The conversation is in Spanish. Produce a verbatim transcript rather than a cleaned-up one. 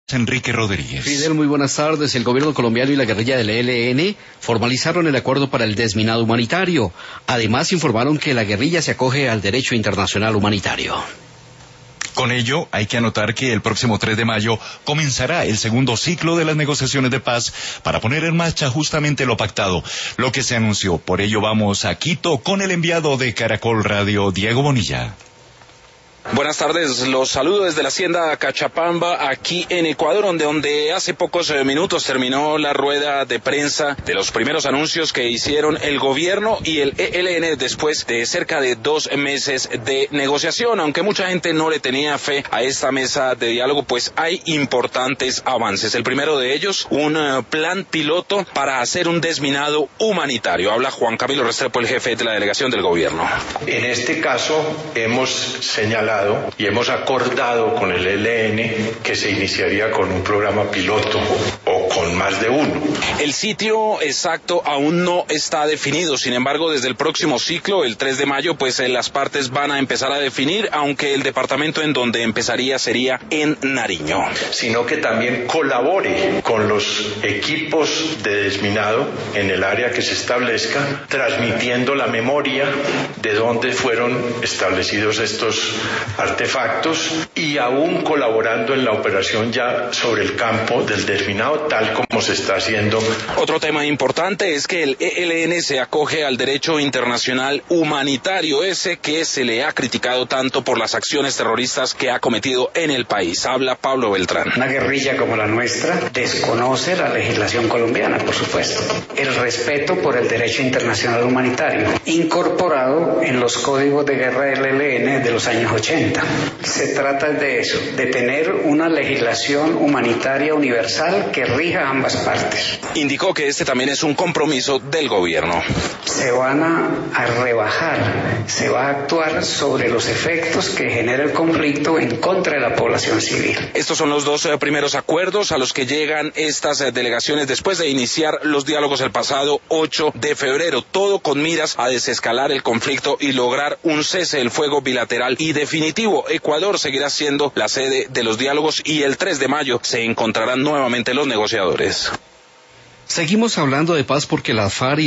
Enrique Rodríguez. Fidel, muy buenas tardes. El gobierno colombiano y la guerrilla del E L N formalizaron el acuerdo para el desminado humanitario. Además, informaron que la guerrilla se acoge al derecho internacional humanitario. Con ello, hay que anotar que el próximo tres de mayo comenzará el segundo ciclo de las negociaciones de paz para poner en marcha justamente lo pactado, lo que se anunció. Por ello vamos a Quito con el enviado de Caracol Radio, Diego Bonilla. Buenas tardes, los saludo desde la hacienda Cachapamba, aquí en Ecuador, donde, donde hace pocos minutos terminó la rueda de prensa de los primeros anuncios que hicieron el gobierno y el E L N después de cerca de dos meses de negociación. Aunque mucha gente no le tenía fe a esta mesa de diálogo, pues hay importantes avances. El primero de ellos, un uh, plan piloto para hacer un desminado humanitario. Habla Juan Camilo Restrepo, el jefe de la delegación del gobierno. En este caso hemos señalado y hemos acordado con el E L N que se iniciaría con un programa piloto o con más de uno. El sitio exacto aún no está definido, sin embargo, desde el próximo ciclo, el tres de mayo, pues eh, las partes van a empezar a definir, aunque el departamento en donde empezaría sería en Nariño. Sino que también colabore con los equipos de desminado en el área que se establezca, transmitiendo la memoria de dónde fueron establecidos estos artefactos y aún colaborando en la operación ya sobre el campo del desminado, tal como se está haciendo. Otro tema importante es que el E L N se acoge al derecho internacional humanitario, ese que se le ha criticado tanto por las acciones terroristas que ha cometido en el país. Habla Pablo Beltrán. Una guerrilla como la nuestra desconoce la legislación colombiana, por supuesto. El respeto por el derecho internacional humanitario, incorporado en los códigos de guerra del E L N de los años ochenta. Se trata de eso, de tener una legislación humanitaria universal que rija ambas partes. Indicó que este también es un compromiso del gobierno. Se van a, a rebajar, se va a actuar sobre los efectos que genera el conflicto en contra de la población civil. Estos son los dos eh, primeros acuerdos a los que llegan estas eh, delegaciones después de iniciar los diálogos el pasado ocho de febrero, todo con miras a desescalar el conflicto y lograr un cese del fuego bilateral y definitivo. Ecuador seguirá siendo la sede de los diálogos y el tres de mayo se encontrarán nuevamente los negociadores. Seguimos hablando de paz porque la FARC y